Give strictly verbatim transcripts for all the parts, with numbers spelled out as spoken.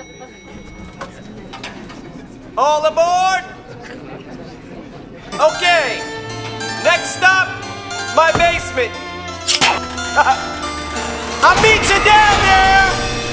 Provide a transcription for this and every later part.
All aboard? Okay. Next stop, my basement. I'll meet you down there.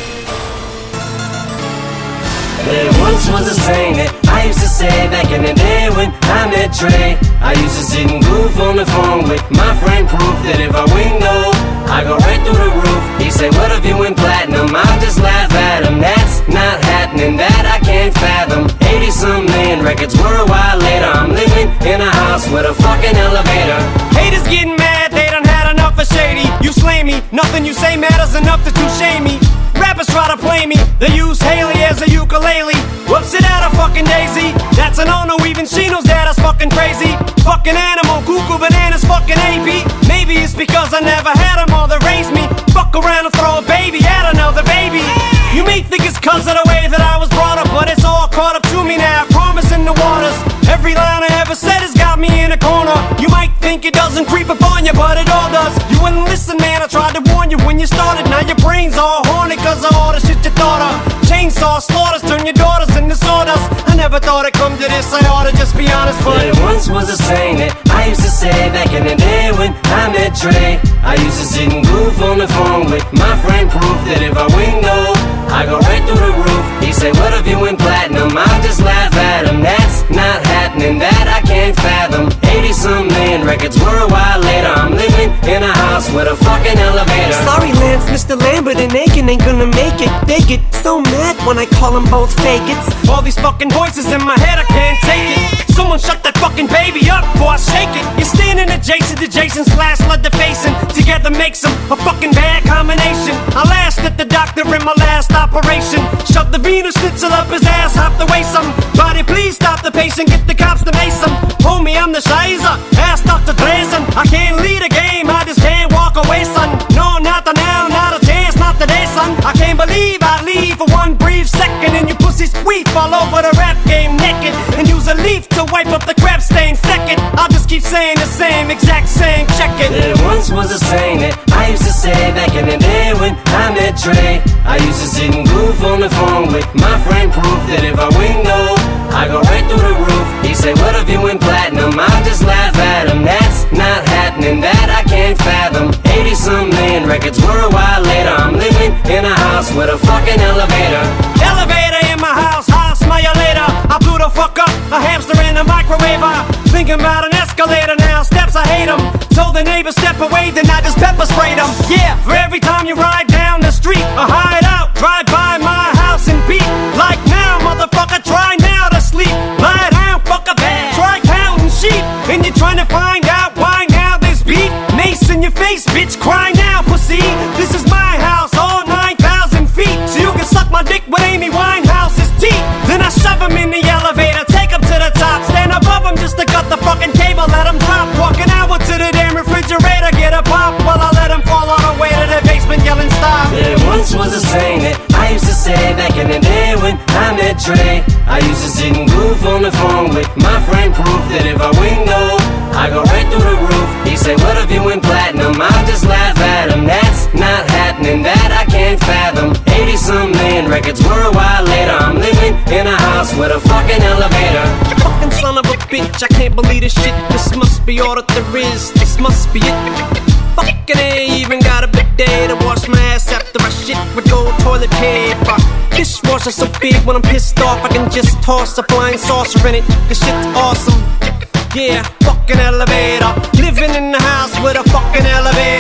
There once was a saying that I used to say back in the day when I met Trey. I used to sit and goof on the phone with my friend Proof that if I window, I go right through the roof. He say, what if you went platinum? I'll just laugh at him. That's not happening, that I can't fathom. Eighty-some million records were a while later. I'm living in a house with a fucking elevator. Haters getting mad, they done had enough of shady. You slay me, nothing you say matters enough to shame me. Rappers try to play me, they use Haley as a ukulele. Whoops it out a fucking daisy. That's a no-no, even she knows that I was fucking crazy. Fucking animal, cuckoo bananas, fucking A P. Maybe it's because I never had a mother raise me. Fuck around and throw a baby at another baby. You may think it's cause of the way that I was brought up, but it's all caught up to me now, promise in the waters. Every line I ever said has got me in a corner. You might think it doesn't creep upon you, but it all does. You wouldn't listen, man, I tried to warn you when you started. Now your brain's all horny cause of all the shit you thought of. Chainsaw slaughters, turn your daughters into sawdust. I never thought it'd come to this, I oughta just be honest, but there once was a saying that I used to say back in the day when I met Trey. I used to sit and goof on the phone with my friend Proof that if I window, I go right through the roof. He say, what if you went platinum? I'll just laugh at him. That's not happening, that I can't fathom. Eighty-some million records were a while later. I'm living in a house with a fucking elevator. Sorry, Lance, Mister Lambert and Aiken ain't gonna make it. They get so mad when I call them both faggots. All these fucking voices in my head, I can't take it. Someone shut that fucking baby up before I shake it. You're standing adjacent to Jason slash leather facing. Together makes them a fucking bad combination. I last at the doctor in my last operation. Shut the Venus schnitzel up his ass, hop the way some. Body, please stop the patient, get the cops to mace him. Homie, I'm the Shizer, ask Doctor Drazen. I can't lead a game, I just can't walk away, son. No, not the now, not a chance, not today, son. I can't believe I leave for one brief second and you pussies queef all over the rap game naked. And use a leaf to wipe up the crap stain second. I'll just keep saying the same, exact same, check it. There once was a saying that I used to say back in the day when I met Trey. I used to sit and goof on the phone with my friend Proof that if I window, I go right through the roof. He say, what if you went platinum? I'll just laugh at him. That's not happening, that I can't fathom. Eighty-some million records were a while later. I'm living in a house with a fucking elevator. Elevator in my house, I'll smell you later. I blew the fuck up, a hamster in a microwaver. Thinking about an escalator now, steps I hate them. Told the neighbor step away, then I just pepper sprayed them. Yeah, for every time you ride down the street or hide out, drive by my house and beat. Like now, motherfucker, try now to sleep. Lie down, fuck a bed, try counting sheep. And you're trying to find out why now there's beef. Mace in your face, bitch, cry now, pussy. This is my house, all nine thousand feet. So you can suck my dick with Amy Winehouse's teeth. Then I shove him in the elevator, take him to the top. Stand above him just to cut the fucking cable, let him drop. Walking out to the damn refrigerator, get a pop. While I let him fall all the way to the basement yelling stop. There once was a saying that I used to say back in the day when I met Trey. I used to sit and goof on the phone with my friend Proof that if I window, I go right through the roof. He say, what if you went platinum? I'll just laugh at him. That's not happening, that I can't fathom. Eighty-some million records were a while later. I'm living in a house with a fucking elevator. Fucking son of a bitch, I can't believe this shit. This must be all that there is, this must be it. Fucking ain't even got a bidet to wash my ass after I shit with gold toilet paper. Dishwasher so big when I'm pissed off I can just toss a flying saucer in it. This shit's awesome. Yeah, fucking elevator. Living in the house with a fucking elevator.